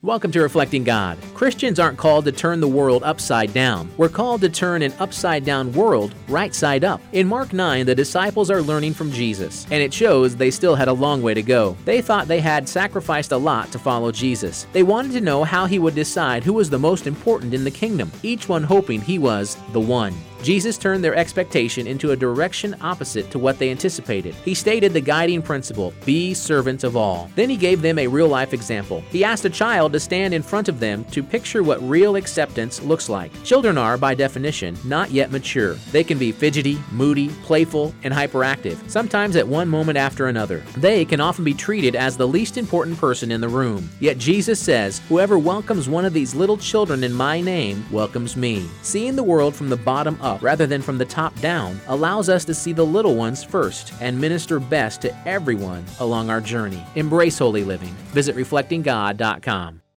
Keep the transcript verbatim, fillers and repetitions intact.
Welcome to Reflecting God. Christians aren't called to turn the world upside down. We're called to turn an upside-down world right side up. In Mark nine, the disciples are learning from Jesus, and it shows they still had a long way to go. They thought they had sacrificed a lot to follow Jesus. They wanted to know how he would decide who was the most important in the kingdom, each one hoping he was the one. Jesus turned their expectation into a direction opposite to what they anticipated. He stated the guiding principle, be servants of all. Then he gave them a real-life example. He asked a child to stand in front of them to picture what real acceptance looks like. Children are, by definition, not yet mature. They can be fidgety, moody, playful, and hyperactive, sometimes at one moment after another. They can often be treated as the least important person in the room. Yet Jesus says, whoever welcomes one of these little children in my name welcomes me. Seeing the world from the bottom up rather than from the top down allows us to see the little ones first and minister best to everyone along our journey. Embrace holy living. Visit reflecting god dot com.